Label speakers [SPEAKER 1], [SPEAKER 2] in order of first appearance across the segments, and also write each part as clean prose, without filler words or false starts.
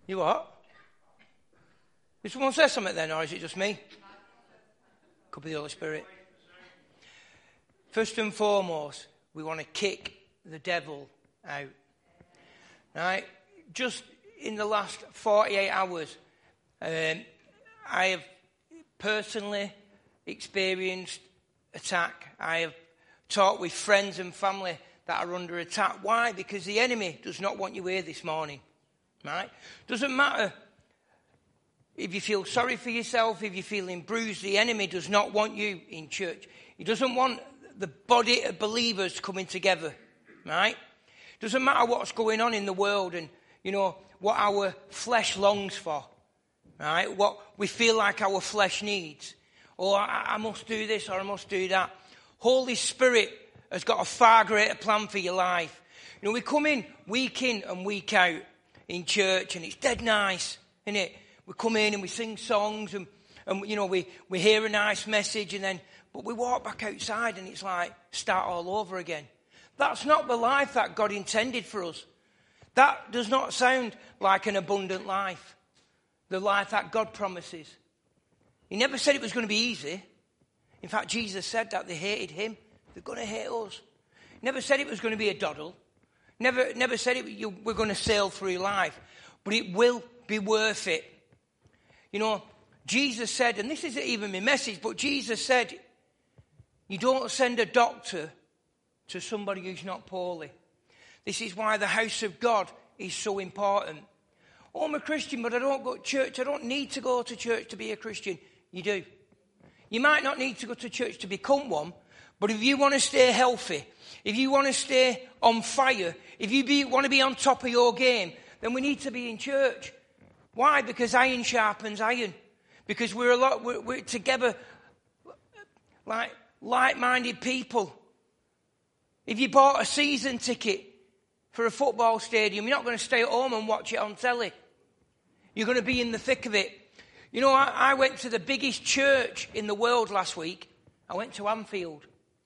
[SPEAKER 1] You what? Did someone say something then, or is it just me? Could be the Holy Spirit. First and foremost, we want to kick the devil out. Right? Just in the last 48 hours, I have personally experienced attack. I have talked with friends and family that are under attack. Why? Because the enemy does not want you here this morning. Right? Doesn't matter if you feel sorry for yourself, if you're feeling bruised, the enemy does not want you in church. He doesn't want the body of believers coming together. Right? Doesn't matter what's going on in the world and, what our flesh longs for. Right? What we feel like our flesh needs. Or I must do this or I must do that. Holy Spirit has got a far greater plan for your life. We come in and week out in church and it's dead nice, isn't it? We come in and we sing songs and we hear a nice message but we walk back outside and it's like start all over again. That's not the life that God intended for us. That does not sound like an abundant life. The life that God promises. He never said it was going to be easy. In fact, Jesus said that they hated him. They're going to hate us. Never said it was going to be a doddle. Never said we're going to sail through life. But it will be worth it. Jesus said, and this isn't even my message, but Jesus said, you don't send a doctor to somebody who's not poorly. This is why the house of God is so important. Oh, I'm a Christian, but I don't go to church. I don't need to go to church to be a Christian. You do. You might not need to go to church to become one, but if you want to stay healthy, if you want to stay on fire, if you want to be on top of your game, then we need to be in church. Why? Because iron sharpens iron. Because we're together like like-minded people. If you bought a season ticket for a football stadium, you're not going to stay at home and watch it on telly. You're going to be in the thick of it. I went to the biggest church in the world last week. I went to Anfield.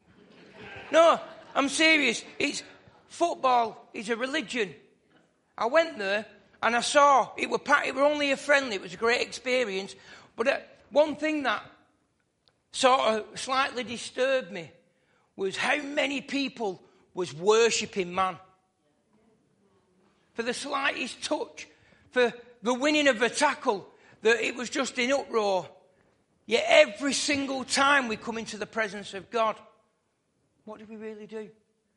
[SPEAKER 1] No, I'm serious. Football is a religion. I went there and I saw it were only a friendly. It was a great experience. But one thing that sort of slightly disturbed me was how many people was worshipping man. For the slightest touch, for the winning of a tackle, that it was just in uproar. Yet every single time we come into the presence of God, what do we really do?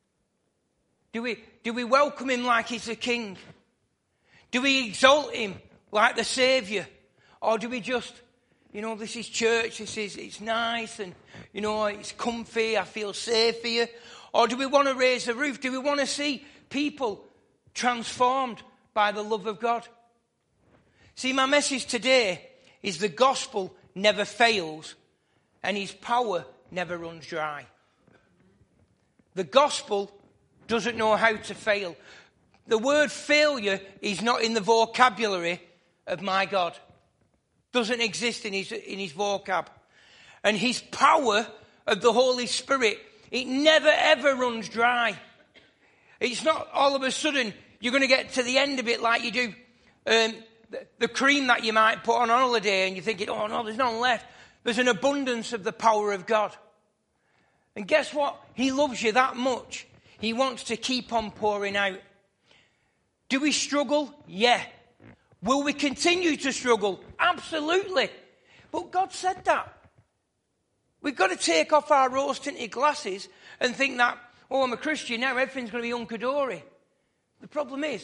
[SPEAKER 1] Do we welcome him like he's a king? Do we exalt him like the Saviour? Or do we just, this is church, it's nice and, it's comfy, I feel safe here? Or do we want to raise the roof? Do we want to see people transformed by the love of God? See, my message today is the gospel never fails and his power never runs dry. The gospel doesn't know how to fail. The word failure is not in the vocabulary of my God. Doesn't exist in his vocab. And his power of the Holy Spirit, it never ever runs dry. It's not all of a sudden you're going to get to the end of it like you do the cream that you might put on holiday and you're thinking, oh no, there's none left. There's an abundance of the power of God. And guess what? He loves you that much. He wants to keep on pouring out. Do we struggle? Yeah. Will we continue to struggle? Absolutely. But God said that. We've got to take off our rose-tinted glasses and think that, oh, I'm a Christian now, everything's going to be hunky-dory. The problem is,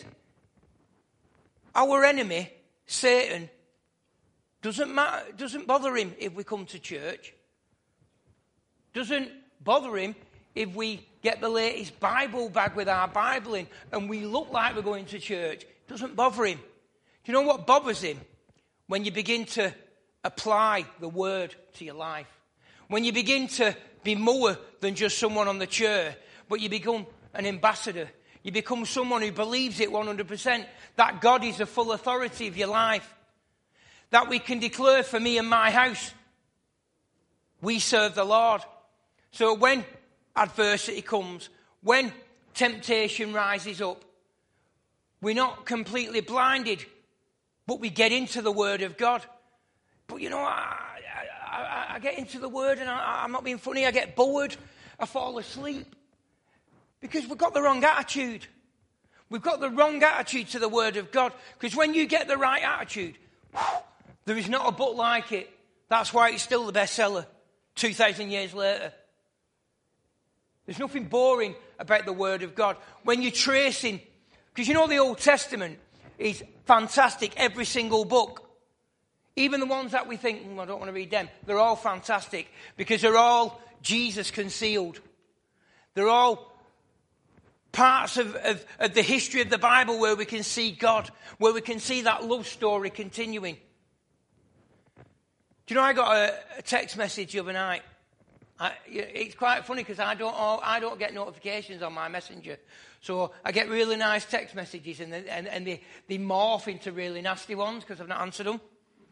[SPEAKER 1] our enemy, Satan, doesn't bother him if we come to church. Doesn't bother him if we get the latest Bible bag with our Bible in and we look like we're going to church. Doesn't bother him. Do you know what bothers him? When you begin to apply the word to your life. When you begin to be more than just someone on the chair, but you become an ambassador. You become someone who believes it 100%, that God is the full authority of your life. That we can declare, for me and my house, we serve the Lord. So when adversity comes, when temptation rises up, we're not completely blinded But we get into the Word of God. But you know, I get into the Word and I'm not being funny. I get bored. I fall asleep. Because we've got the wrong attitude. We've got the wrong attitude to the Word of God. Because when you get the right attitude, there is not a book like it. That's why it's still the bestseller 2,000 years later. There's nothing boring about the Word of God. When you're tracing, because you know the Old Testament is fantastic, every single book. Even the ones that we think, I don't want to read them, they're all fantastic because they're all Jesus concealed. They're all parts of the history of the Bible where we can see God, where we can see that love story continuing. Do you know, I got a text message the other night. It's quite funny because I don't get notifications on my messenger. So I get really nice text messages and they morph into really nasty ones because I've not answered them.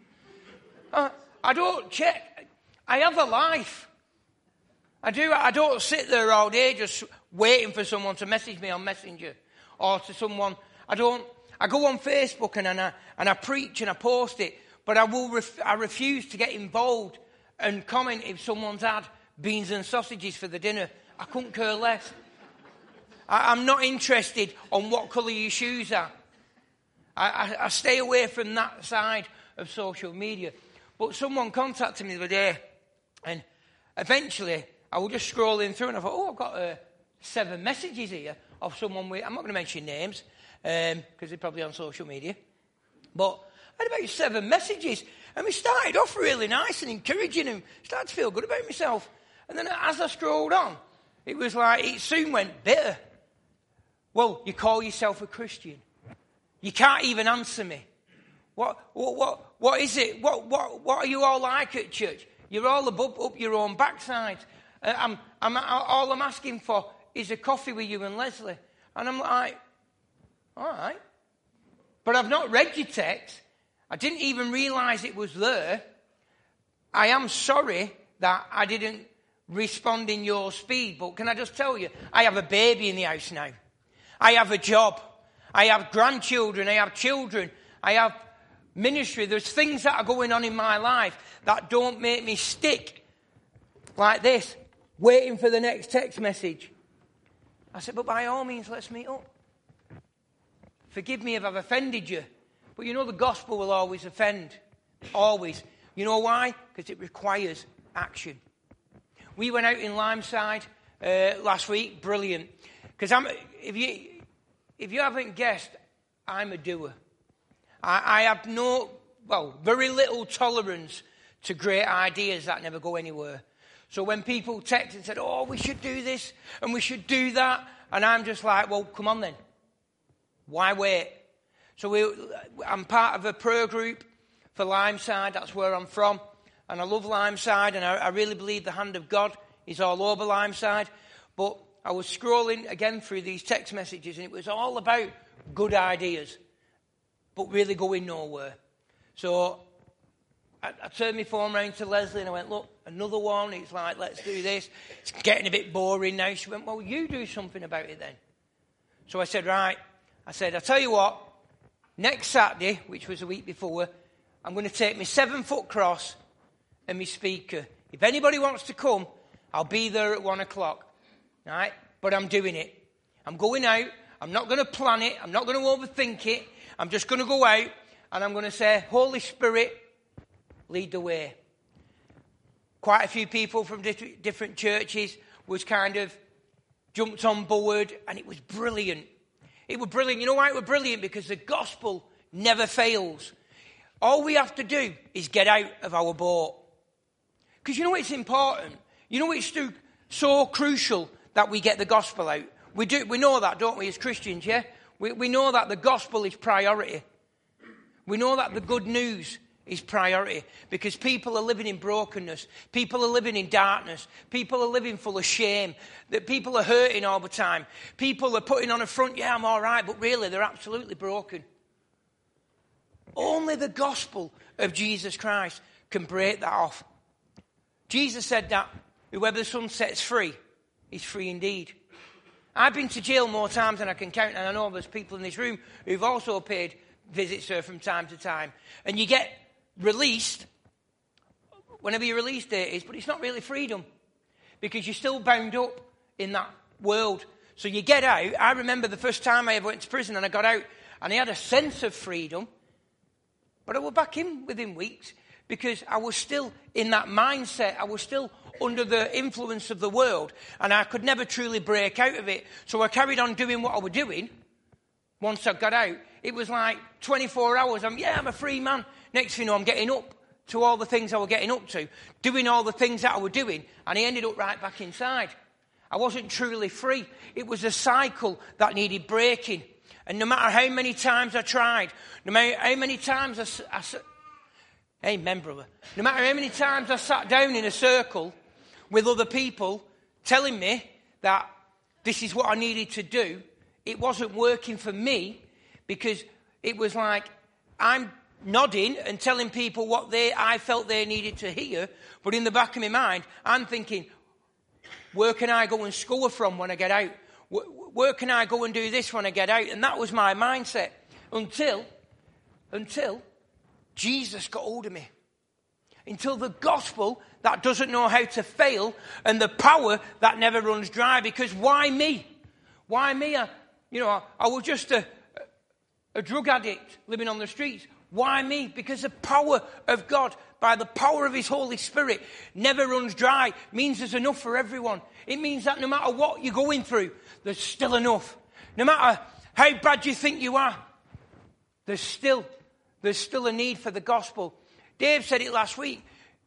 [SPEAKER 1] I don't check. I have a life. I do. I don't sit there all day just waiting for someone to message me on Messenger or to someone. I go on Facebook and I preach and I post it, but I refuse to get involved and comment if someone's had beans and sausages for the dinner. I couldn't care less. I'm not interested on what colour your shoes are. I stay away from that side of social media. But someone contacted me the other day, and eventually I was just scrolling through and I thought, I've got 7 messages here of someone with, I'm not going to mention names, because they're probably on social media. But I had about 7 messages, and we started off really nice and encouraging and started to feel good about myself. And then as I scrolled on, it was like, it soon went bitter. Well, you call yourself a Christian. You can't even answer me. What is it? What are you all like at church? You're all up your own backside. All I'm asking for is a coffee with you and Leslie. And I'm like, all right. But I've not read your text. I didn't even realise it was there. I am sorry that I didn't respond in your speed. But can I just tell you, I have a baby in the house now. I have a job. I have grandchildren. I have children. I have ministry. There's things that are going on in my life that don't make me stick like this, waiting for the next text message. I said, but by all means, let's meet up. Forgive me if I've offended you. But you know the gospel will always offend. Always. You know why? Because it requires action. We went out in Limeside last week. Brilliant. Because if you haven't guessed, I'm a doer. I have very little tolerance to great ideas that never go anywhere. So when people text and said, we should do this and we should do that, and I'm just like, well, come on then. Why wait? So I'm part of a prayer group for Limeside. That's where I'm from. And I love Limeside, and I really believe the hand of God is all over Limeside. But I was scrolling again through these text messages, and it was all about good ideas, but really going nowhere. So I turned my phone round to Leslie and I went, look, another one. It's like, let's do this. It's getting a bit boring now. She went, well, you do something about it then. So I said, right. I said, I'll tell you what, next Saturday, which was a week before, I'm going to take my 7-foot cross and my speaker. If anybody wants to come, I'll be there at 1:00. Right? But I'm doing it. I'm going out. I'm not going to plan it. I'm not going to overthink it. I'm just going to go out and I'm going to say, Holy Spirit, lead the way. Quite a few people from different churches was kind of jumped on board, and it was brilliant. It was brilliant. You know why it was brilliant? Because the gospel never fails. All we have to do is get out of our boat. Because you know it's important. You know it's so crucial that we get the gospel out. We know that, don't we, as Christians, yeah? We know that the gospel is priority. We know that the good news is priority because people are living in brokenness. People are living in darkness. People are living full of shame. That people are hurting all the time. People are putting on a front, yeah, I'm all right, but really they're absolutely broken. Only the gospel of Jesus Christ can break that off. Jesus said that whoever the Son sets free is free indeed. I've been to jail more times than I can count, and I know there's people in this room who've also paid visits her from time to time. And you get released whenever your release date is, but it's not really freedom because you're still bound up in that world. So you get out. I remember the first time I ever went to prison and I got out and I had a sense of freedom, but I was back in within weeks because I was still in that mindset. I was still under the influence of the world and I could never truly break out of it. So I carried on doing what I was doing. Once I got out, it was like 24 hours. I'm a free man. Next thing you know, I'm getting up to all the things I was getting up to, doing all the things that I was doing, and I ended up right back inside. I wasn't truly free. It was a cycle that needed breaking. And no matter how many times I tried, no matter how many times amen, brother. No matter how many times I sat down in a circle with other people telling me that this is what I needed to do, it wasn't working for me because it was like I'm nodding and telling people what I felt they needed to hear, but in the back of my mind, I'm thinking, where can I go and score from when I get out? Where can I go and do this when I get out? And that was my mindset until Jesus got hold of me. Until the gospel that doesn't know how to fail and the power that never runs dry. Because why me? Why me? I was just a drug addict living on the streets. Why me? Because the power of God, by the power of his Holy Spirit, never runs dry. Means there's enough for everyone. It means that no matter what you're going through, there's still enough. No matter how bad you think you are, there's still a need for the gospel. Dave said it last week.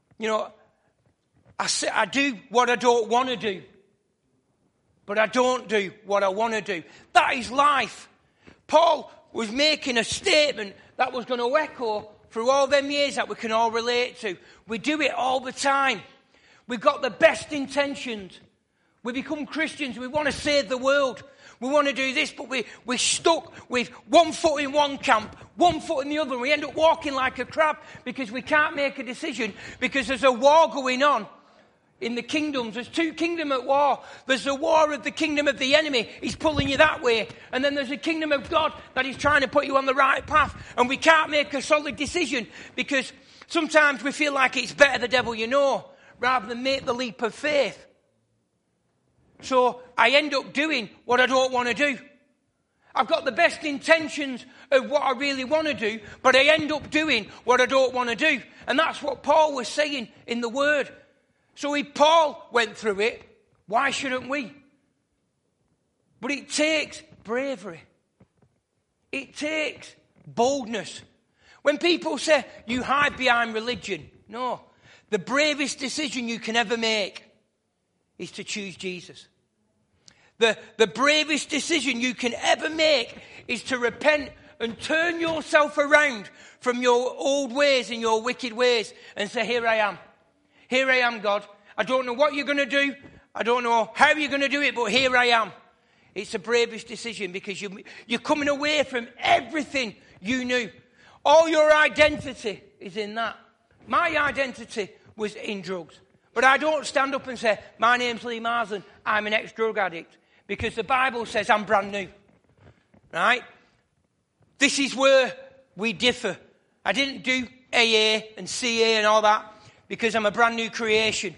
[SPEAKER 1] I do what I don't want to do, but I don't do what I want to do. That is life. Paul was making a statement that was going to echo through all them years that we can all relate to. We do it all the time. We've got the best intentions. We become Christians. We want to save the world. We want to do this, but we're stuck with one foot in one camp, one foot in the other. And we end up walking like a crab because we can't make a decision because there's a war going on. In the kingdoms, there's two kingdoms at war. There's the war of the kingdom of the enemy. He's pulling you that way. And then there's the kingdom of God that is trying to put you on the right path. And we can't make a solid decision because sometimes we feel like it's better the devil you know rather than make the leap of faith. So I end up doing what I don't want to do. I've got the best intentions of what I really want to do, but I end up doing what I don't want to do. And that's what Paul was saying in the Word. So if Paul went through it, why shouldn't we? But it takes bravery. It takes boldness. When people say you hide behind religion, no. The bravest decision you can ever make is to choose Jesus. The bravest decision you can ever make is to repent and turn yourself around from your old ways and your wicked ways and say, here I am. Here I am, God. I don't know what you're going to do. I don't know how you're going to do it, but here I am. It's the bravest decision because you're coming away from everything you knew. All your identity is in that. My identity was in drugs. But I don't stand up and say, my name's Lee Marsden, I'm an ex-drug addict. Because the Bible says I'm brand new. Right? This is where we differ. I didn't do AA and CA and all that because I'm a brand new creation.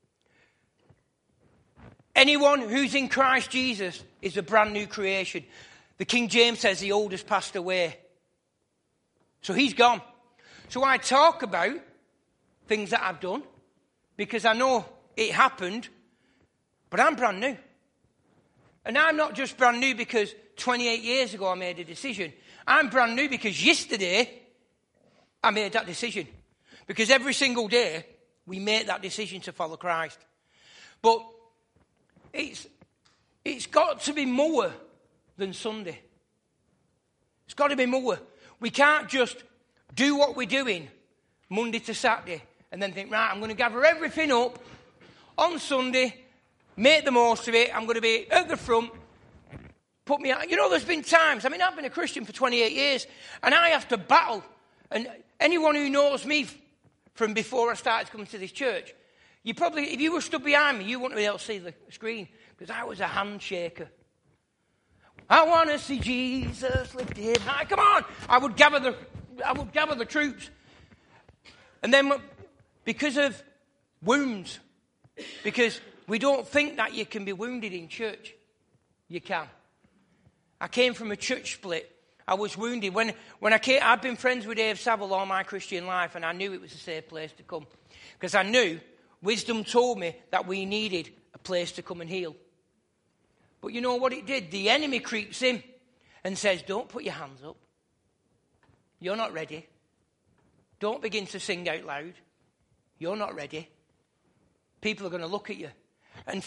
[SPEAKER 1] Anyone who's in Christ Jesus is a brand new creation. The King James says the old has passed away. So he's gone. So I talk about things that I've done because I know it happened, but I'm brand new. And I'm not just brand new because 28 years ago I made a decision. I'm brand new because yesterday I made that decision. Because every single day we make that decision to follow Christ. But it's got to be more than Sunday. It's got to be more. We can't just do what we're doing Monday to Saturday and then think, right, I'm going to gather everything up on Sunday, make the most of it. I'm going to be at the front. Put me out. There's been times, I've been a Christian for 28 years, and I have to battle. And anyone who knows me from before I started coming to this church, you probably, if you were stood behind me, you wouldn't be able to see the screen, because I was a handshaker. I want to see Jesus lifted high. Come on. I would gather the troops. And then because of wounds, because we don't think that you can be wounded in church, you can. I came from a church split. I was wounded. When I came, I've been friends with Dave Saville all my Christian life, and I knew it was a safe place to come. Because I knew, wisdom told me that we needed a place to come and heal. But you know what it did? The enemy creeps in and says, don't put your hands up. You're not ready. Don't begin to sing out loud. You're not ready. People are going to look at you. And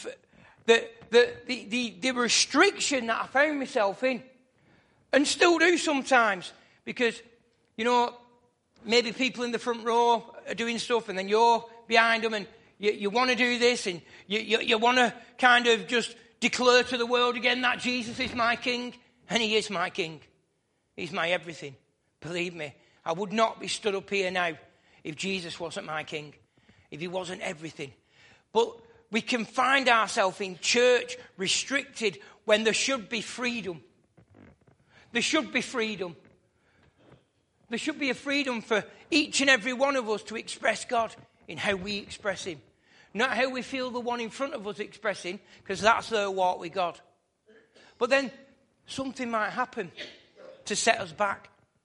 [SPEAKER 1] the restriction that I found myself in, and still do sometimes, because, you know, maybe people in the front row are doing stuff and then you're behind them and you want to do this and you want to kind of just declare to the world again that Jesus is my King, and he is my King. He's my everything. Believe me, I would not be stood up here now if Jesus wasn't my King, if he wasn't everything. But we can find ourselves in church restricted when there should be freedom. There should be freedom. There should be a freedom for each and every one of us to express God in how we express him. Not how we feel the one in front of us expressing, because that's their walk with God. But then something might happen to set us back.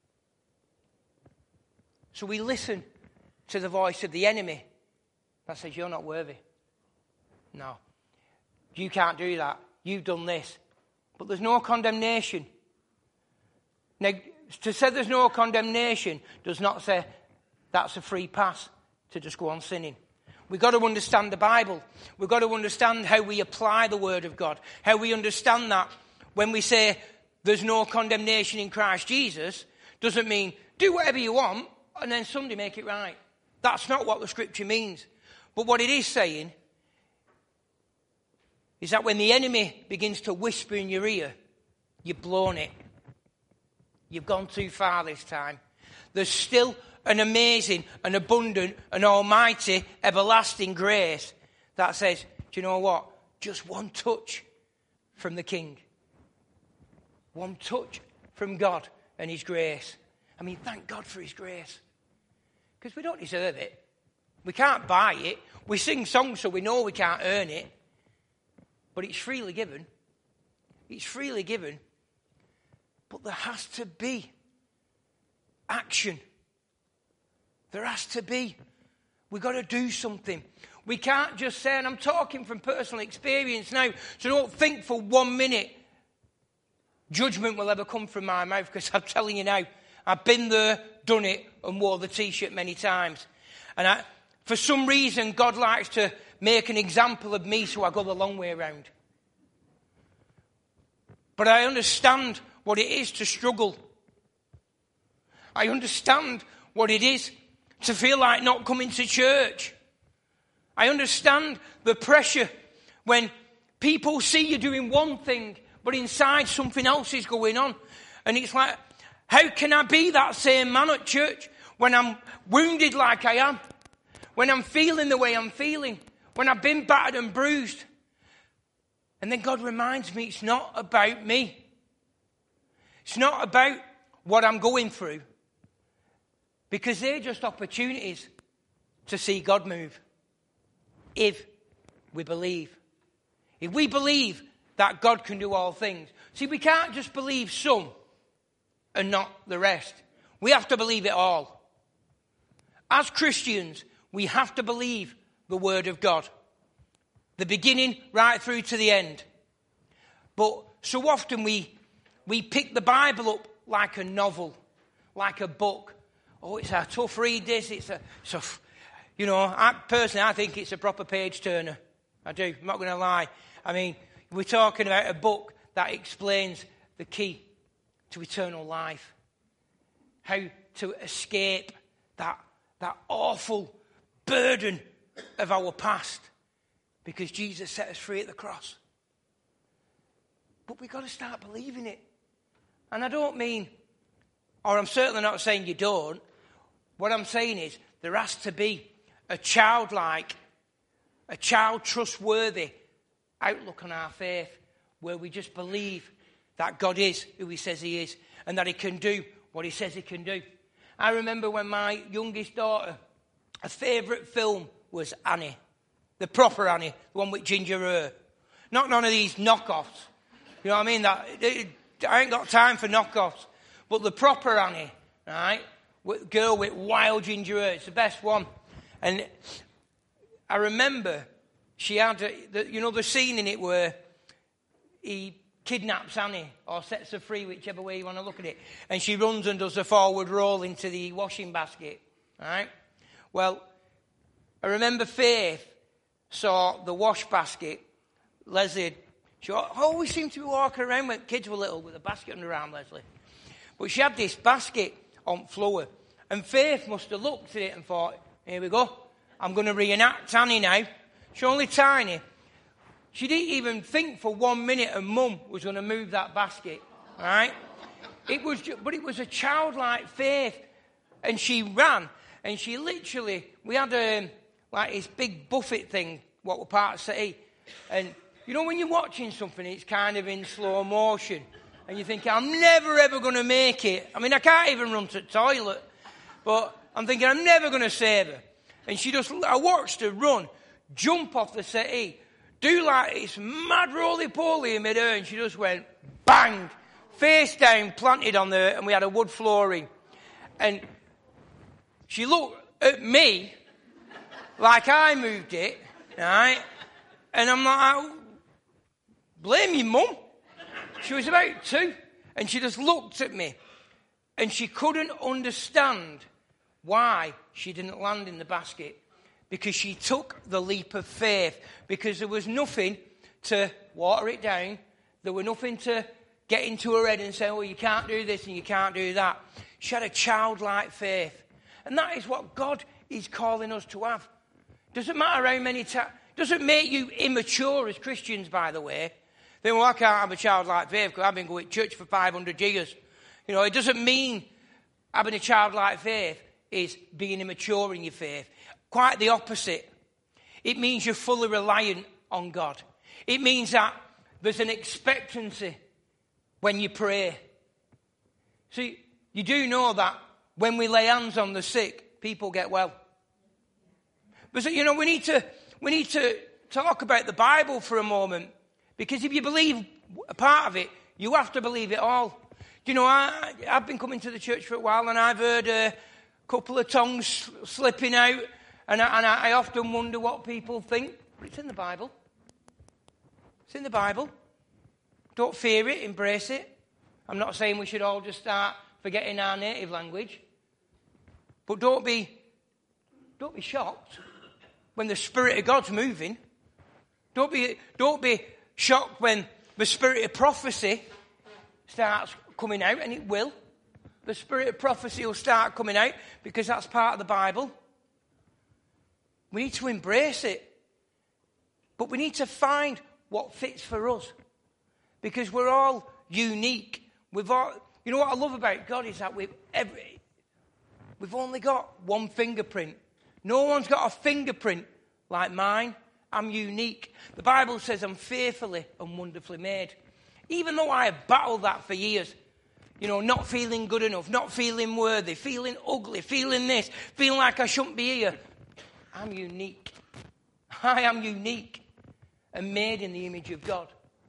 [SPEAKER 1] So we listen to the voice of the enemy that says, you're not worthy. No, you can't do that. You've done this. But there's no condemnation. Now, to say there's no condemnation does not say that's a free pass to just go on sinning. We've got to understand the Bible. We've got to understand how we apply the Word of God. How we understand that when we say there's no condemnation in Christ Jesus, doesn't mean do whatever you want and then Sunday make it right. That's not what the Scripture means. But what it is saying is that when the enemy begins to whisper in your ear, you've blown it. You've gone too far this time. There's still an amazing, an abundant, an almighty, everlasting grace that says, do you know what? Just one touch from the King. One touch from God and his grace. I mean, thank God for his grace. Because we don't deserve it. We can't buy it. We sing songs so we know we can't earn it. But it's freely given. It's freely given. But there has to be action. There has to be. We've got to do something. We can't just say, and I'm talking from personal experience now, so don't think for 1 minute judgment will ever come from my mouth, because I'm telling you now, I've been there, done it, and wore the T-shirt many times. And for some reason, God likes to make an example of me, so I go the long way around. But I understand what it is to struggle. I understand what it is to feel like not coming to church. I understand the pressure when people see you doing one thing, but inside something else is going on. And it's like, how can I be that same man at church when I'm wounded like I am? When I'm feeling the way I'm feeling? When I've been battered and bruised? And then God reminds me it's not about me. It's not about what I'm going through. Because they're just opportunities to see God move. If we believe. If we believe that God can do all things. See, we can't just believe some and not the rest. We have to believe it all. As Christians, we have to believe the Word of God. The beginning right through to the end. But so often we pick the Bible up like a novel, like a book. Oh, it's a tough read, this. I think it's a proper page turner. I do. I'm not going to lie. I mean, we're talking about a book that explains the key to eternal life. How to escape that awful burden of our past. Because Jesus set us free at the cross. But we've got to start believing it. And I don't mean, or I'm certainly not saying you don't. What I'm saying is there has to be a child trustworthy outlook on our faith where we just believe that God is who he says he is and that he can do what he says he can do. I remember when my youngest daughter, her favourite film was Annie. The proper Annie, the one with ginger hair. Not none of these knockoffs. You know what I mean? I ain't got time for knockoffs. But the proper Annie, right? Girl with wild ginger hair. It's the best one. And I remember she had, the scene in it where he kidnaps Annie or sets her free, whichever way you want to look at it. And she runs and does a forward roll into the washing basket. Right? Well, I remember Faith saw the wash basket. Leslie, she always seemed to be walking around when kids were little with a basket under her arm, Leslie. But she had this basket on the floor. And Faith must have looked at it and thought, here we go. I'm going to reenact Annie now. She's only tiny. She didn't even think for 1 minute her mum was going to move that basket. Right? It was a childlike Faith. And she ran. And she literally, we had this big buffet thing, what were part of City. And you know when you're watching something, it's kind of in slow motion. And you think, I'm never ever going to make it. I mean, I can't even run to the toilet. But I'm thinking, I'm never going to save her. And I watched her run, jump off the settee, do like this mad roly-poly in mid-air, and she just went bang, face down, planted on there, and we had a wood flooring. And she looked at me like I moved it, right? And I'm like, blame your mum. She was about 2, and she just looked at me, and she couldn't understand why she didn't land in the basket, because she took the leap of faith, because there was nothing to water it down. There was nothing to get into her head and say, oh, you can't do this and you can't do that. She had a childlike faith. And that is what God is calling us to have. Doesn't matter how many times. Doesn't make you immature as Christians, by the way. Then, well, I can't have a childlike faith because I've been going to church for 500 years. You know, it doesn't mean having a childlike faith is being immature in your faith. Quite the opposite. It means you're fully reliant on God. It means that there's an expectancy when you pray. See, you do know that when we lay hands on the sick, people get well. But, you know, we need to talk about the Bible for a moment. Because if you believe a part of it, you have to believe it all. You know, I've been coming to the church for a while, and I've heard a couple of tongues slipping out, and I often wonder what people think. But it's in the Bible. It's in the Bible. Don't fear it, embrace it. I'm not saying we should all just start forgetting our native language. But don't be shocked when the Spirit of God's moving. Don't be shocked when the spirit of prophecy starts coming out, and it will. The spirit of prophecy will start coming out because that's part of the Bible. We need to embrace it. But we need to find what fits for us. Because we're all unique. You know what I love about God is that we've only got one fingerprint. No one's got a fingerprint like mine. I'm unique. The Bible says I'm fearfully and wonderfully made. Even though I have battled that for years, you know, not feeling good enough, not feeling worthy, feeling ugly, feeling this, feeling like I shouldn't be here, I'm unique. I am unique and made in the image of God.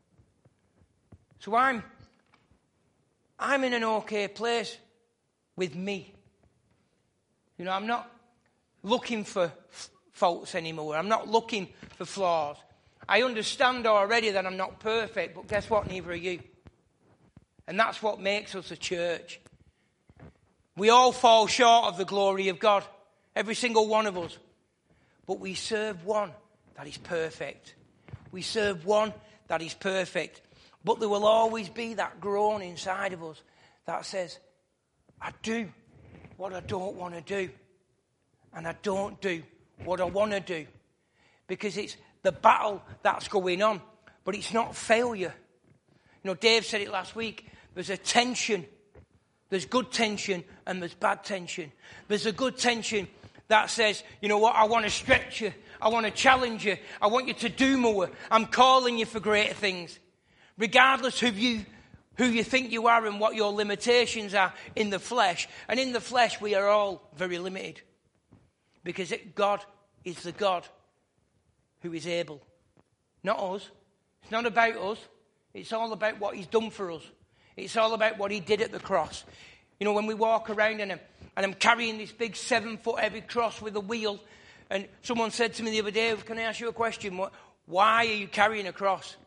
[SPEAKER 1] So I'm in an okay place with me. You know, I'm not looking for faults anymore. I'm not looking for flaws. I understand already that I'm not perfect, but guess what? Neither are you. And that's what makes us a church. We all fall short of the glory of God. Every single one of us. But we serve one that is perfect. We serve one that is perfect. But there will always be that groan inside of us that says, I do what I don't want to do. And I don't do what I want to do. Because it's the battle that's going on. But it's not failure. You know, Dave said it last week. There's a tension. There's good tension and there's bad tension. There's a good tension that says, you know what, I want to stretch you. I want to challenge you. I want you to do more. I'm calling you for greater things. Regardless of you, who you think you are and what your limitations are in the flesh. And in the flesh, we are all very limited. Because God is the God who is able. Not us. It's not about us. It's all about what he's done for us. It's all about what he did at the cross. You know, when we walk around and I'm carrying this big 7-foot heavy cross with a wheel, and someone said to me the other day, can I ask you a question? Why are you carrying a cross?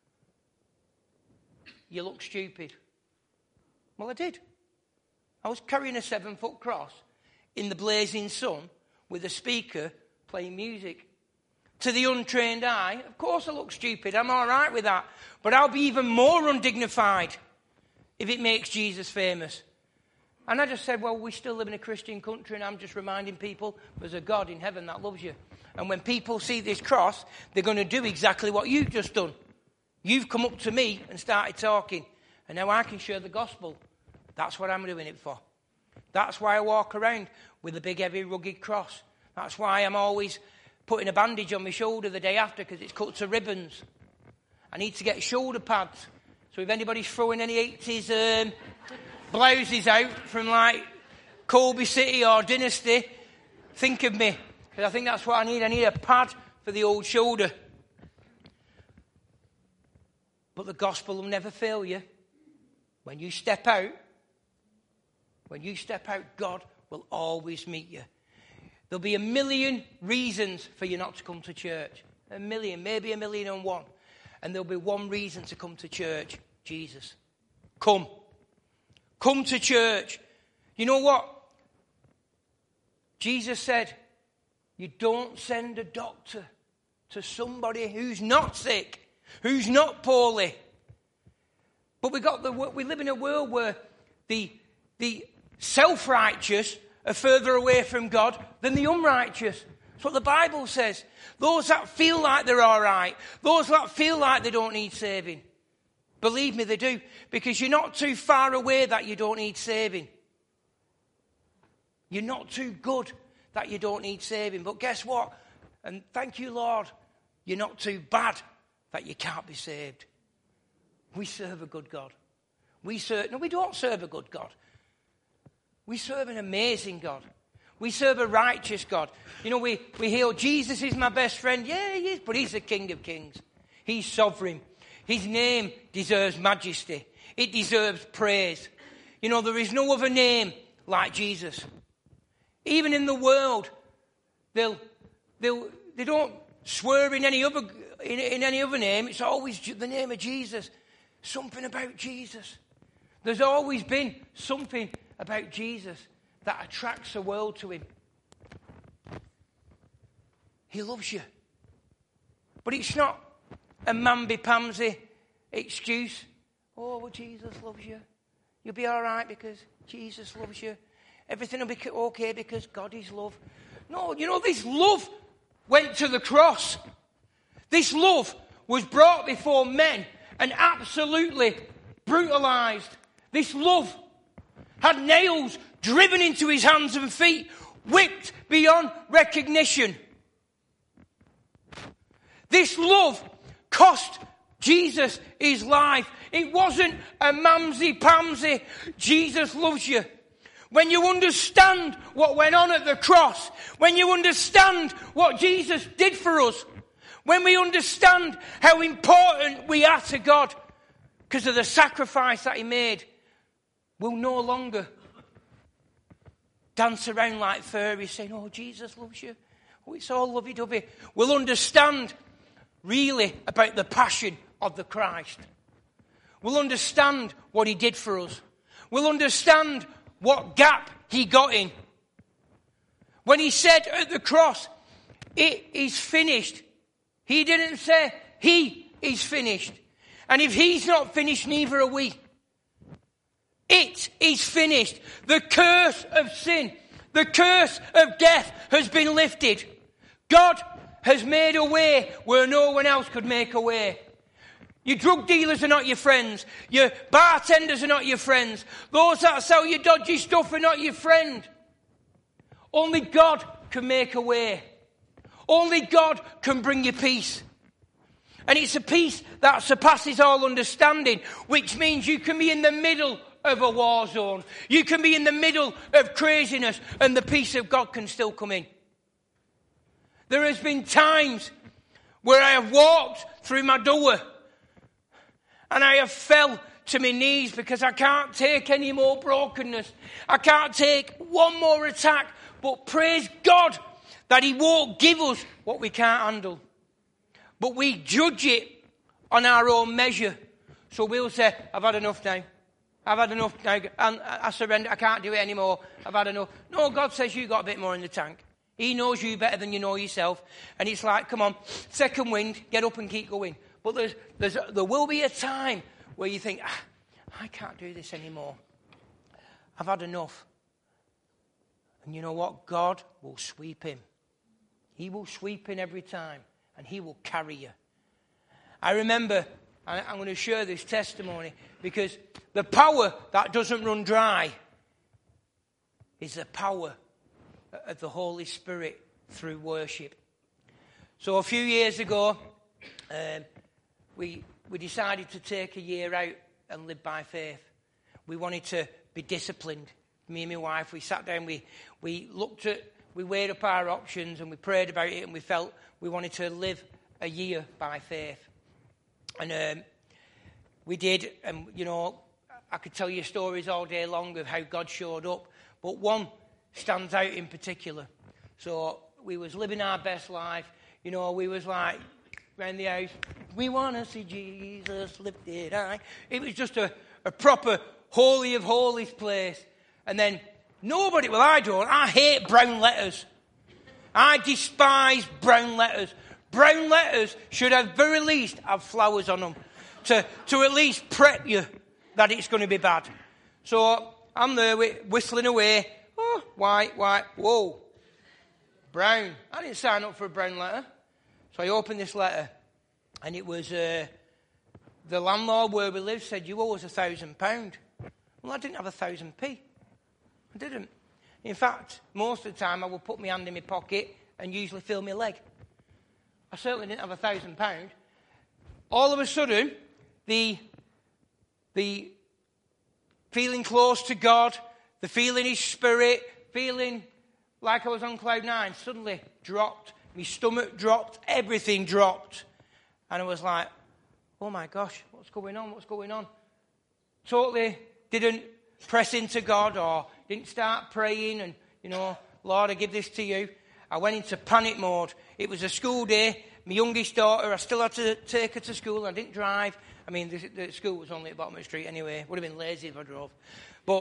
[SPEAKER 1] You look stupid. Well, I did. I was carrying a 7-foot cross in the blazing sun with a speaker playing music. To the untrained eye, of course I look stupid. I'm all right with that. But I'll be even more undignified if it makes Jesus famous. And I just said, well, we still live in a Christian country, and I'm just reminding people there's a God in heaven that loves you. And when people see this cross, they're going to do exactly what you've just done. You've come up to me and started talking, and now I can share the gospel. That's what I'm doing it for. That's why I walk around with a big, heavy, rugged cross. That's why I'm always putting a bandage on my shoulder the day after, because it's cut to ribbons. I need to get shoulder pads. So if anybody's throwing any 80s blouses out from like Colby City or Dynasty, think of me. Because I think that's what I need. I need a pad for the old shoulder. But the gospel will never fail you. When you step out, God will always meet you. There'll be 1,000,000 reasons for you not to come to church. 1,000,000, maybe 1,000,001. And there'll be one reason to come to church. Jesus. Come. Come to church. You know what? Jesus said, you don't send a doctor to somebody who's not sick, who's not poorly. But we live in a world where the self-righteous are further away from God than the unrighteous. That's what the Bible says. Those that feel like they're all right, those that feel like they don't need saving. Believe me, they do. Because you're not too far away that you don't need saving. You're not too good that you don't need saving. But guess what? And thank you, Lord, you're not too bad that you can't be saved. We serve a good God. We don't serve a good God. We serve an amazing God. We serve a righteous God. You know, we hear, Jesus is my best friend. Yeah, he is, but he's the King of Kings. He's sovereign. His name deserves majesty. It deserves praise. You know, there is no other name like Jesus. Even in the world, they don't swear in any other name. It's always the name of Jesus. Something about Jesus. There's always been something about Jesus that attracts the world to him. He loves you. But it's not a mamby-pamsy excuse. Oh, well, Jesus loves you. You'll be all right because Jesus loves you. Everything will be okay because God is love. No, you know, this love went to the cross. This love was brought before men and absolutely brutalized. This love had nails driven into his hands and feet, whipped beyond recognition. This love cost Jesus his life. It wasn't a mamsy-pamsy. Jesus loves you. When you understand what went on at the cross, when you understand what Jesus did for us, when we understand how important we are to God because of the sacrifice that he made, we'll no longer dance around like fairies saying, oh, Jesus loves you. Oh, it's all lovey-dovey. We'll understand really about the passion of the Christ. We'll understand what he did for us. We'll understand what gap he got in. When he said at the cross, it is finished, he didn't say, he is finished. And if he's not finished, neither are we. It is finished. The curse of sin, the curse of death has been lifted. God has made a way where no one else could make a way. Your drug dealers are not your friends. Your bartenders are not your friends. Those that sell you dodgy stuff are not your friend. Only God can make a way. Only God can bring you peace. And it's a peace that surpasses all understanding, which means you can be in the middle of a war zone. You can be in the middle of craziness and the peace of God can still come in. There has been times where I have walked through my door and I have fell to my knees because I can't take any more brokenness. I can't take one more attack. But praise God that he won't give us what we can't handle. But we judge it on our own measure. So we'll say, I've had enough now. I've had enough now. I surrender. I can't do it anymore. I've had enough. No, God says you got a bit more in the tank. He knows you better than you know yourself. And it's like, come on, second wind, get up and keep going. But there will be a time where you think, I can't do this anymore. I've had enough. And you know what? God will sweep him. He will sweep in every time. And he will carry you. I remember, I'm going to share this testimony, because the power that doesn't run dry is the power of the Holy Spirit through worship. So a few years ago, we decided to take a year out and live by faith. We wanted to be disciplined. Me and my wife, we sat down, we weighed up our options and we prayed about it, and we felt we wanted to live a year by faith. And we did, and you know, I could tell you stories all day long of how God showed up, but one stands out in particular. So we was living our best life. You know, we was like around the house, we want to see Jesus lifted high. It was just a proper holy of holies place. And then nobody, well, I hate brown letters. I despise brown letters. Brown letters should at very least have flowers on them to at least prep you that it's going to be bad. So I'm there whistling away. Oh, white, whoa, brown. I didn't sign up for a brown letter. So I opened this letter, and it was the landlord where we live said, you owe us £1,000. Well, I didn't have 1,000p. I didn't. In fact, most of the time I would put my hand in my pocket and usually feel my leg. I certainly didn't have £1,000. All of a sudden, the feeling close to God, the feeling his spirit, feeling like I was on cloud nine, suddenly dropped. My stomach dropped. Everything dropped. And I was like, oh my gosh, what's going on? Totally didn't press into God or didn't start praying and, you know, Lord, I give this to you. I went into panic mode. It was a school day. My youngest daughter, I still had to take her to school. I didn't drive. I mean, the school was only at the bottom of the street anyway. Would have been lazy if I drove. But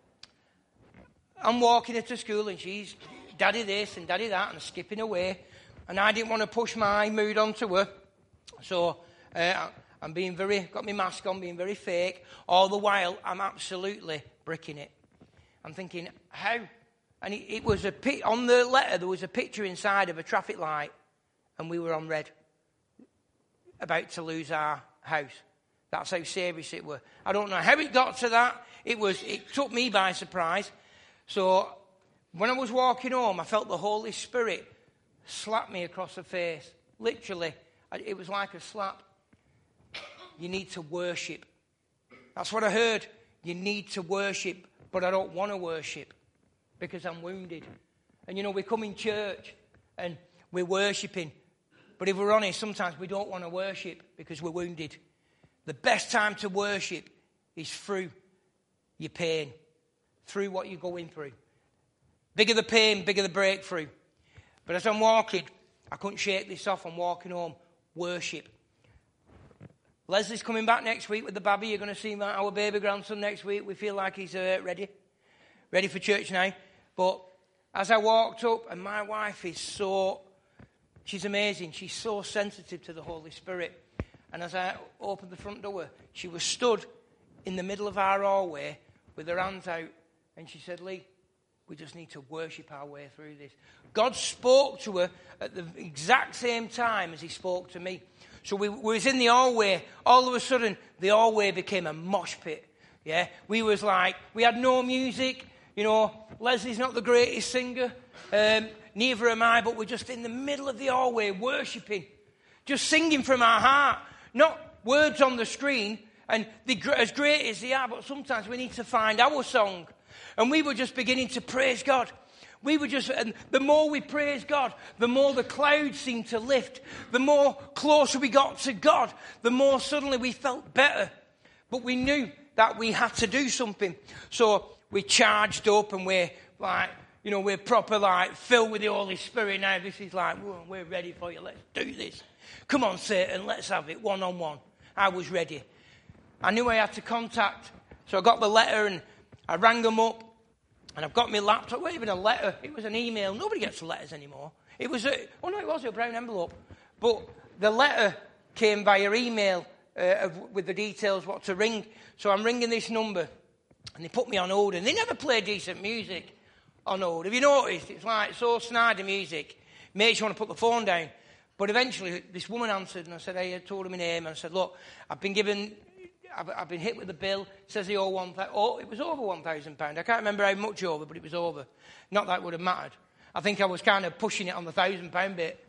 [SPEAKER 1] I'm walking her to school and she's daddy this and daddy that and skipping away. And I didn't want to push my mood onto her. So I'm being got my mask on, being very fake. All the while, I'm absolutely bricking it. I'm thinking, how? And it was on the letter, there was a picture inside of a traffic light. And we were on red. About to lose our house. That's how serious it was. I don't know how it got to that. It took me by surprise. So when I was walking home, I felt the Holy Spirit slap me across the face. Literally, it was like a slap. You need to worship. That's what I heard. You need to worship, but I don't want to worship because I'm wounded. And you know, we come in church and we're worshipping. But if we're honest, sometimes we don't want to worship because we're wounded. The best time to worship is through your pain, through what you're going through. Bigger the pain, bigger the breakthrough. But as I'm walking, I couldn't shake this off. I'm walking home. Worship. Leslie's coming back next week with the baby. You're going to see our baby grandson next week. We feel like he's ready for church now. But as I walked up, and my wife is she's amazing. She's so sensitive to the Holy Spirit. And as I opened the front door, she was stood in the middle of our hallway with her hands out. And she said, Lee, we just need to worship our way through this. God spoke to her at the exact same time as he spoke to me. So we was in the hallway. All of a sudden, the hallway became a mosh pit. Yeah, we had no music. You know, Leslie's not the greatest singer. Neither am I, but we're just in the middle of the hallway worshiping. Just singing from our heart. Not words on the screen. And as great as they are, but sometimes we need to find our song. And we were just beginning to praise God. And the more we praise God, the more the clouds seemed to lift. The more closer we got to God, the more suddenly we felt better. But we knew that we had to do something. So we charged up and we're like, we're proper like filled with the Holy Spirit now. This is like, we're ready for you. Let's do this. Come on, Satan, let's have it one-on-one. I was ready. I knew I had to contact. So I got the letter and I rang them up. And I've got my laptop. It wasn't even a letter. It was an email. Nobody gets letters anymore. It was it was a brown envelope. But the letter came via email with the details what to ring. So I'm ringing this number. And they put me on hold. And they never play decent music on hold. Have you noticed? It's like so snide, the music. Makes you want to put the phone down. But eventually this woman answered. And I said, I told her my name. And I said, look, I've been hit with a bill. It says they owe it was over £1,000. I can't remember how much over, but it was over. Not that it would have mattered. I think I was kind of pushing it on the £1,000 bit.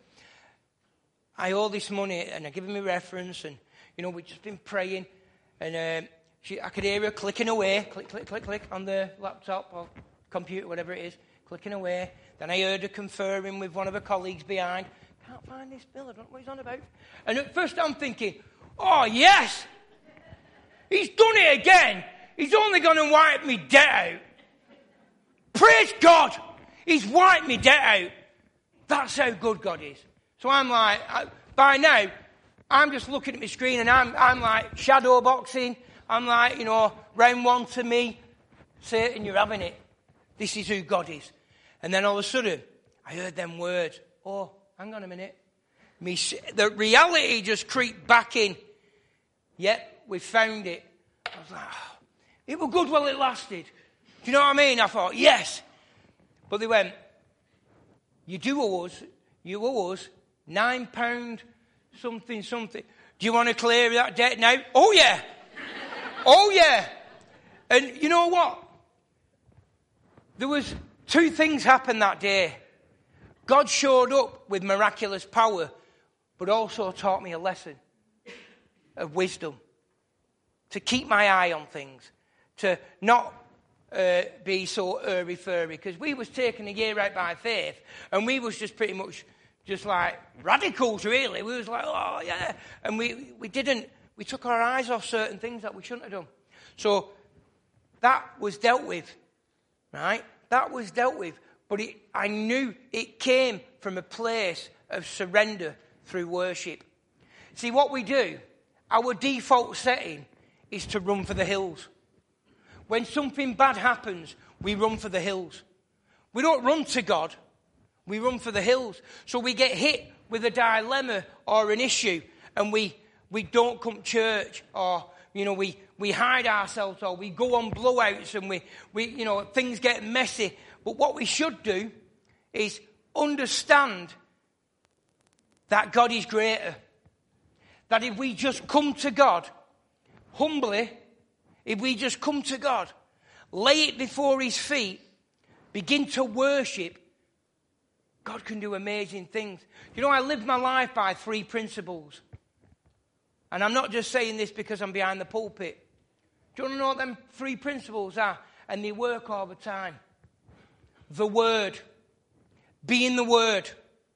[SPEAKER 1] I owe this money, and I give him a reference, and we've just been praying, and I could hear her clicking away, click, click, click, click on the laptop or computer, whatever it is, clicking away. Then I heard her conferring with one of her colleagues behind. Can't find this bill. I don't know what he's on about. And at first I'm thinking, oh yes. He's done it again. He's only going to wipe me debt out. Praise God. He's wiped me debt out. That's how good God is. So I'm like, by now, I'm just looking at my screen and I'm like shadow boxing. I'm like, round one to me. Satan, you're having it. This is who God is. And then all of a sudden, I heard them words. Oh, hang on a minute. The reality just creeped back in. Yep. We found it. I was like, it was good while it lasted. Do you know what I mean? I thought, yes. But they went, you owe us £9 something. Do you want to clear that debt now? Oh, yeah. Oh, yeah. And you know what? There was 2 things happened that day. God showed up with miraculous power, but also taught me a lesson of wisdom. To keep my eye on things. To not be so airy-fairy. Because we was taking a year out by faith. And we was just pretty much just like radicals, really. We was like, oh, yeah. And we took our eyes off certain things that we shouldn't have done. So that was dealt with. Right? That was dealt with. But I knew it came from a place of surrender through worship. See, what we do, our default setting is to run for the hills. When something bad happens, we run for the hills. We don't run to God. We run for the hills. So we get hit with a dilemma or an issue and we don't come to church or, we hide ourselves or we go on blowouts and we things get messy. But what we should do is understand that God is greater. That if we just come to God humbly, if we just come to God, lay it before his feet, begin to worship, God can do amazing things. I live my life by 3 principles. And I'm not just saying this because I'm behind the pulpit. Do you want to know what them 3 principles are? And they work all the time. The Word. Be in the Word.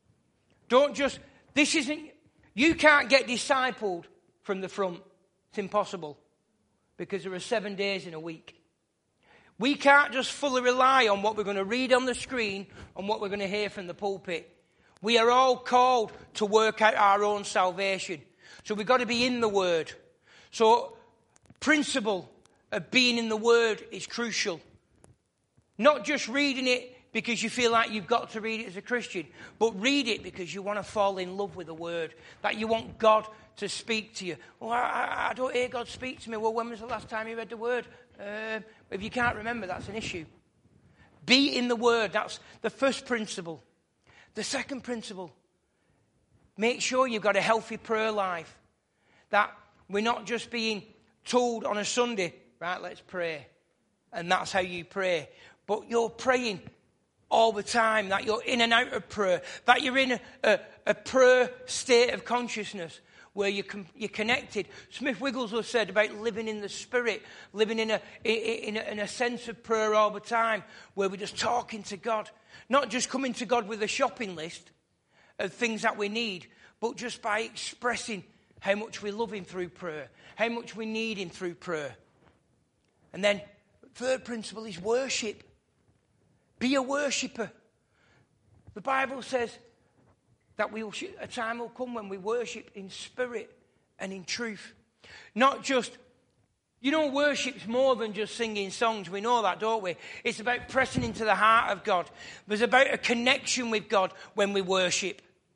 [SPEAKER 1] You can't get discipled from the front. It's impossible because there are 7 days in a week. We can't just fully rely on what we're going to read on the screen and what we're going to hear from the pulpit. We are all called to work out our own salvation. So we've got to be in the Word. So principle of being in the Word is crucial. Not just reading it because you feel like you've got to read it as a Christian, but read it because you want to fall in love with the Word, that you want God to speak to you. Well, I don't hear God speak to me. Well, when was the last time you read the Word? If you can't remember, that's an issue. Be in the Word. That's the first principle. The second principle, make sure you've got a healthy prayer life. That we're not just being told on a Sunday, right, let's pray. And that's how you pray. But you're praying all the time, that you're in and out of prayer, that you're in a prayer state of consciousness where you're connected. Smith Wigglesworth said about living in the Spirit, living in a sense of prayer all the time, where we're just talking to God. Not just coming to God with a shopping list of things that we need, but just by expressing how much we love him through prayer, how much we need him through prayer. And then, third principle is worship. Be a worshipper. The Bible says that a time will come when we worship in spirit and in truth. Not just, worship's more than just singing songs. We know that, don't we? It's about pressing into the heart of God. There's about a connection with God when we worship.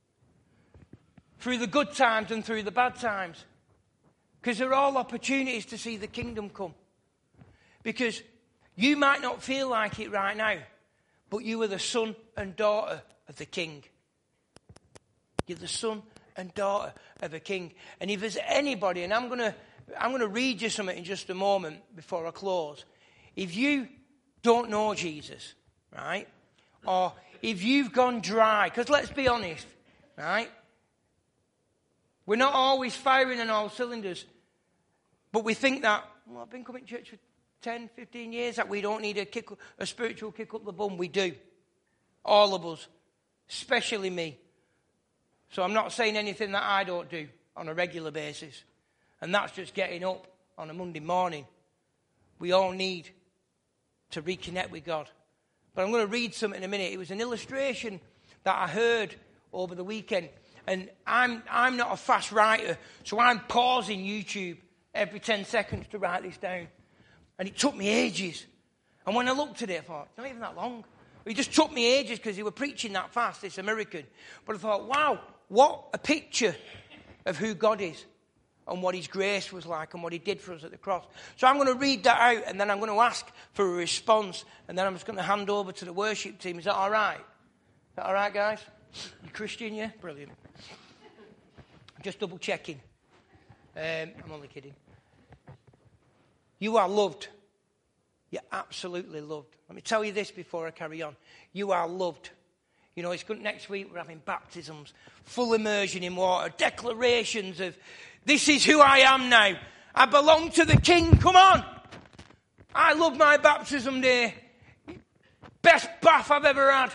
[SPEAKER 1] Through the good times and through the bad times. Because they're all opportunities to see the kingdom come. Because you might not feel like it right now, but you are the son and daughter of the King. You're the son and daughter of a king. And if there's anybody, and I'm going to read you something in just a moment before I close. If you don't know Jesus, right? Or if you've gone dry, because let's be honest, right? We're not always firing on all cylinders. But we think that, I've been coming to church for 10, 15 years, that we don't need a spiritual kick up the bum. We do. All of us. Especially me. So I'm not saying anything that I don't do on a regular basis. And that's just getting up on a Monday morning. We all need to reconnect with God. But I'm going to read something in a minute. It was an illustration that I heard over the weekend. And I'm not a fast writer, so I'm pausing YouTube every 10 seconds to write this down. And it took me ages. And when I looked at it, I thought, it's not even that long. It just took me ages because he were preaching that fast, this American. But I thought, wow, what a picture of who God is and what his grace was like and what he did for us at the cross. So I'm going to read that out and then I'm going to ask for a response and then I'm just going to hand over to the worship team. Is that all right? Is that all right, guys? You Christian, yeah? Brilliant. I'm just double checking. I'm only kidding. You are loved. You're absolutely loved. Let me tell you this before I carry on. You are loved. You know, it's good. Next week we're having baptisms, full immersion in water, declarations of, this is who I am now. I belong to the King. Come on. I love my baptism day. Best bath I've ever had.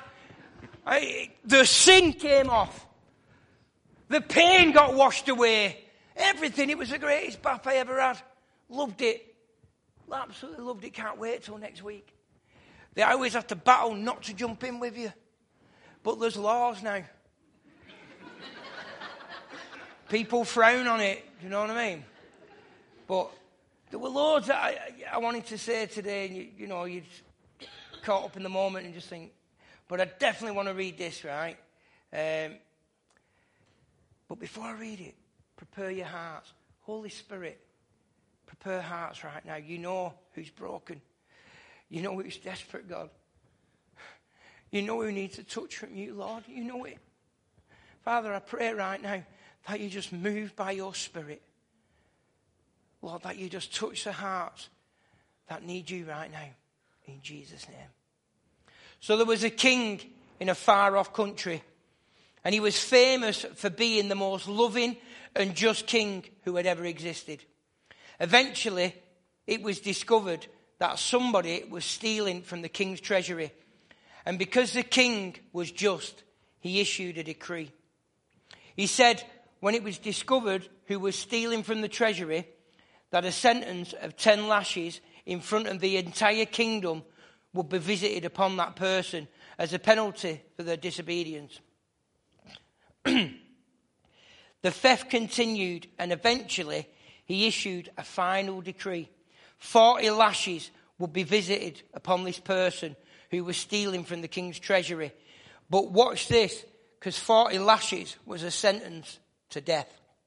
[SPEAKER 1] The sin came off. The pain got washed away. Everything. It was the greatest bath I ever had. Loved it. Absolutely loved it. Can't wait till next week. They always have to battle not to jump in with you. But there's laws now. People frown on it. Do you know what I mean? But there were loads that I wanted to say today. And you caught up in the moment and just think. But I definitely want to read this, right? But before I read it, prepare your hearts. Holy Spirit, prepare hearts right now. You know who's broken. You know who's desperate, God. You know who needs a touch from you, Lord. You know it. Father, I pray right now that you just move by your Spirit. Lord, that you just touch the hearts that need you right now. In Jesus' name. So there was a king in a far-off country. And he was famous for being the most loving and just king who had ever existed. Eventually, it was discovered that somebody was stealing from the king's treasury. And because the king was just, he issued a decree. He said, when it was discovered who was stealing from the treasury, that a sentence of 10 lashes in front of the entire kingdom would be visited upon that person as a penalty for their disobedience. The theft continued, and eventually he issued a final decree. 40 lashes would be visited upon this person who was stealing from the king's treasury. But watch this, because 40 lashes was a sentence to death.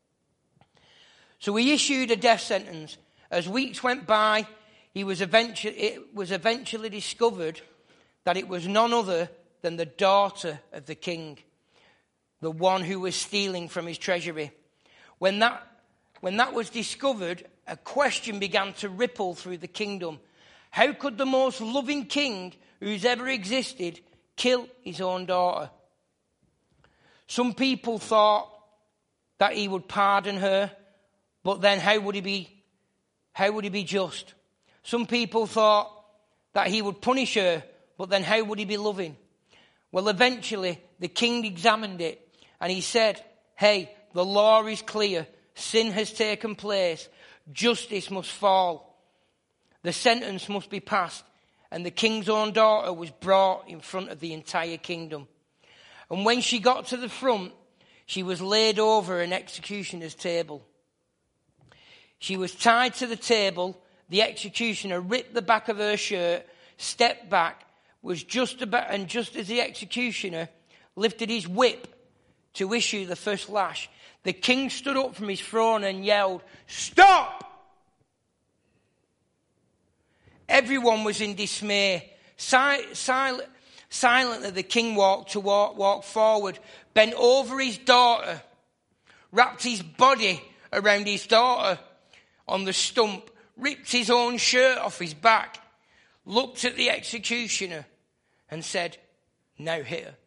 [SPEAKER 1] So he issued a death sentence. As weeks went by, it was eventually discovered that it was none other than the daughter of the king, the one who was stealing from his treasury. When that was discovered, a question began to ripple through the kingdom. How could the most loving king who's ever existed kill his own daughter. Some people thought that he would pardon her, but then how would he be just? Some people thought that he would punish her, but then how would he be loving? Well, eventually the king examined it and he said, hey, the law is clear. Sin has taken place. Justice must fall. The sentence must be passed. And the king's own daughter was brought in front of the entire kingdom. And when she got to the front, she was laid over an executioner's table. She was tied to the table. The executioner ripped the back of her shirt, stepped back, just as the executioner lifted his whip to issue the first lash, the king stood up from his throne and yelled, "Stop!" Everyone was in dismay. Silently, the king walked forward, bent over his daughter, wrapped his body around his daughter on the stump, ripped his own shirt off his back, looked at the executioner and said, "Now hit her."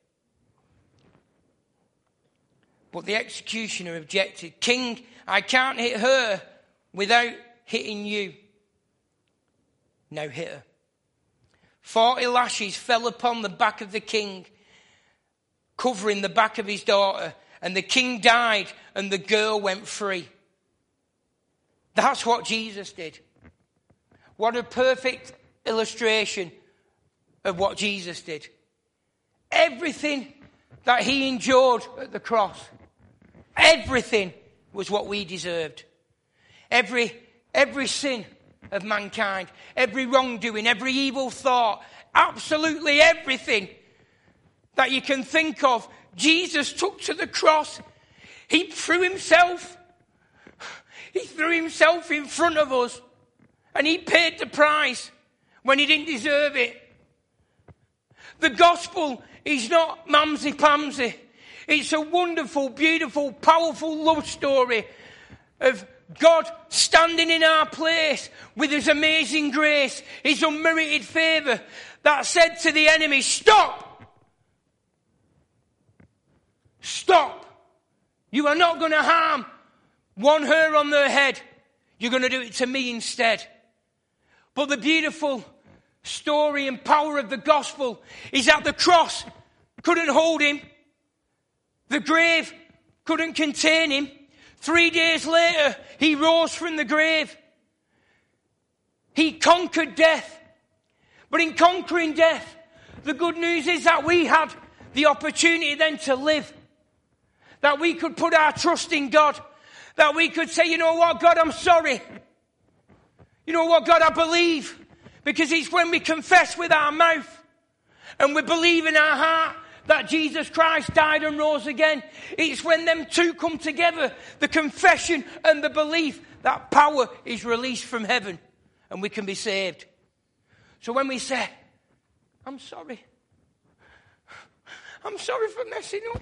[SPEAKER 1] But the executioner objected. "King, I can't hit her without hitting you." "Now hit her." 40 lashes fell upon the back of the king, covering the back of his daughter, and the king died and the girl went free. That's what Jesus did. What a perfect illustration of what Jesus did. Everything that he endured at the cross, everything was what we deserved. Every sin of mankind, every wrongdoing, every evil thought, absolutely everything that you can think of, Jesus took to the cross. He threw himself in front of us, and he paid the price when he didn't deserve it. The gospel is not mamsy-pamsy. It's a wonderful, beautiful, powerful love story of God standing in our place with his amazing grace, his unmerited favour, that said to the enemy, "Stop! Stop! You are not going to harm one hair on their head. You're going to do it to me instead." But the beautiful story and power of the gospel is that the cross couldn't hold him. The grave couldn't contain him. 3 days later, he rose from the grave. He conquered death. But in conquering death, the good news is that we had the opportunity then to live. That we could put our trust in God. That we could say, "You know what, God, I'm sorry. You know what, God, I believe." Because it's when we confess with our mouth and we believe in our heart that Jesus Christ died and rose again. It's when them two come together, the confession and the belief, that power is released from heaven and we can be saved. So when we say, "I'm sorry. I'm sorry for messing up.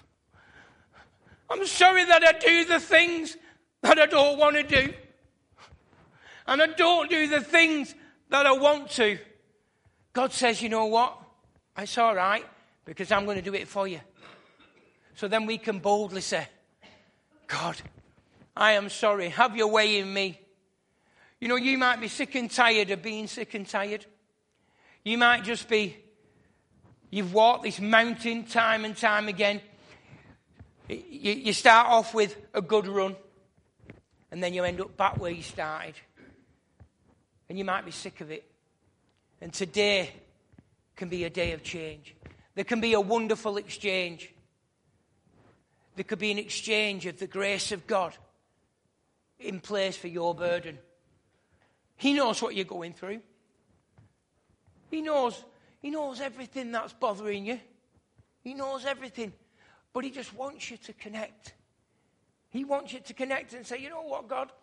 [SPEAKER 1] I'm sorry that I do the things that I don't want to do. And I don't do the things that I want to." God says, "You know what? It's all right, because I'm going to do it for you." So then we can boldly say, "God, I am sorry. Have your way in me." You know, you might be sick and tired of being sick and tired. You might just be, you've walked this mountain time and time again. You start off with a good run, and then you end up back where you started. And you might be sick of it. And today can be a day of change. There can be a wonderful exchange. There could be an exchange of the grace of God in place for your burden. He knows what you're going through. He knows everything that's bothering you. He knows everything. But he just wants you to connect. He wants you to connect and say, "You know what, God?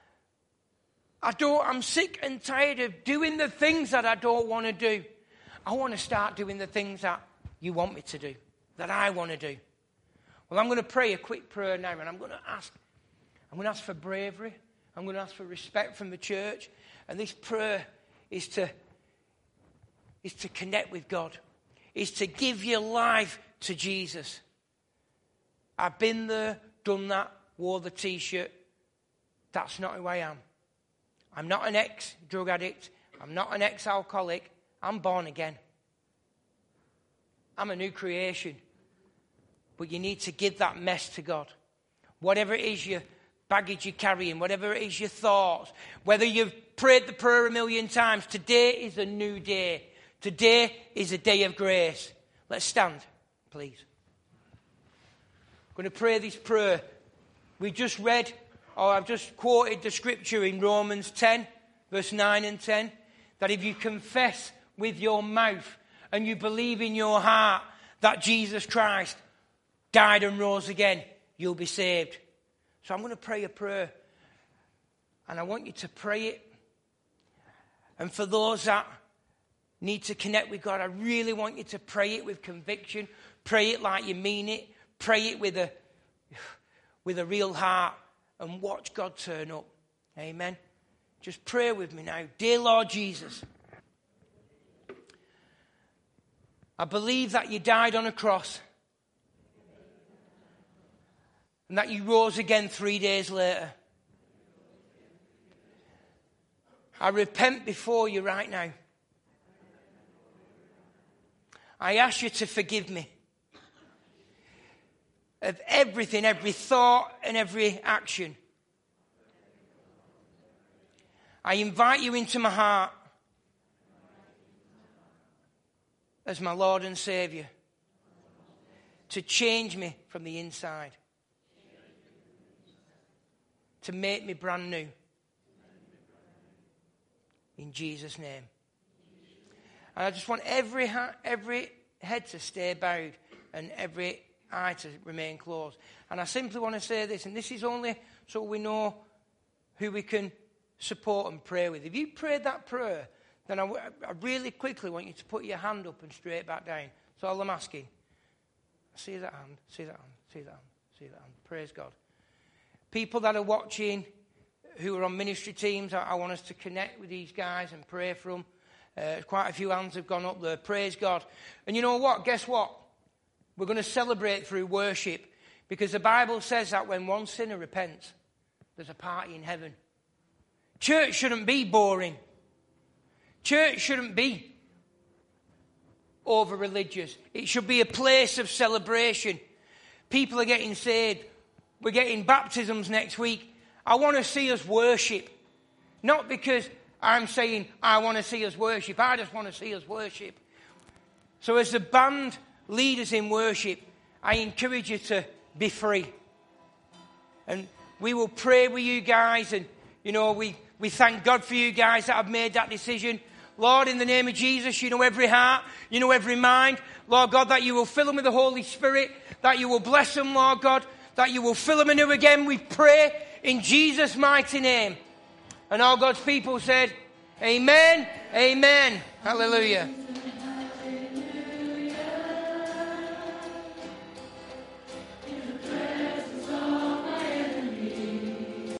[SPEAKER 1] I'm sick and tired of doing the things that I don't want to do. I want to start doing the things that you want me to do, that I want to do." Well, I'm going to pray a quick prayer now, and I'm going to ask for bravery. I'm going to ask for respect from the church. And this prayer is to connect with God. is to give your life to Jesus. I've been there, done that, wore the T-shirt. That's not who I am. I'm not an ex-drug addict. I'm not an ex-alcoholic. I'm born again. I'm a new creation. But you need to give that mess to God. Whatever it is your baggage you're carrying, whatever it is your thoughts, whether you've prayed the prayer 1,000,000 times, today is a new day. Today is a day of grace. Let's stand, please. I'm going to pray this prayer. We just read, or I've just quoted the scripture in Romans 10, verse 9 and 10, that if you confess with your mouth and you believe in your heart that Jesus Christ died and rose again, you'll be saved. So I'm going to pray a prayer, and I want you to pray it. And for those that need to connect with God, I really want you to pray it with conviction. Pray it like you mean it. Pray it with a real heart, and watch God turn up. Amen. Just pray with me now. Dear Lord Jesus, I believe that you died on a cross and that you rose again 3 days later. I repent before you right now. I ask you to forgive me of everything, every thought and every action. I invite you into my heart as my Lord and Saviour to change me from the inside, to make me brand new. In Jesus' name. And I just want every head to stay bowed and every eye to remain closed. And I simply want to say this, and this is only so we know who we can support and pray with. If you prayed that prayer, then I really quickly want you to put your hand up and straight back down. That's all I'm asking. See that hand, see that hand, see that hand, see that hand. Praise God. People that are watching who are on ministry teams, I want us to connect with these guys and pray for them. Quite a few hands have gone up there. Praise God. And you know what? Guess what? We're going to celebrate through worship, because the Bible says that when one sinner repents, there's a party in heaven. Church shouldn't be boring. Church shouldn't be over-religious. It should be a place of celebration. People are getting saved. We're getting baptisms next week. I want to see us worship. Not because I'm saying I want to see us worship. I just want to see us worship. So as the band leaders in worship, I encourage you to be free. And we will pray with you guys. And, you know, we thank God for you guys that have made that decision. Lord, in the name of Jesus, you know every heart, you know every mind. Lord God, that you will fill them with the Holy Spirit, that you will bless them, Lord God, that you will fill them anew again. We pray in Jesus' mighty name. And all God's people said, amen, amen, hallelujah.